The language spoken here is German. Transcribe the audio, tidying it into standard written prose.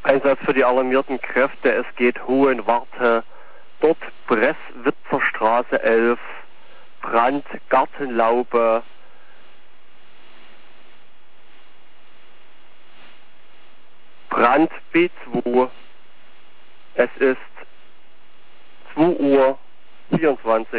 Einsatz für die alarmierten Kräfte, es geht Hohenwarte, dort Bresswitzerstraße 11, Brand, Gartenlaube, Brand B2, es ist 2:24 Uhr.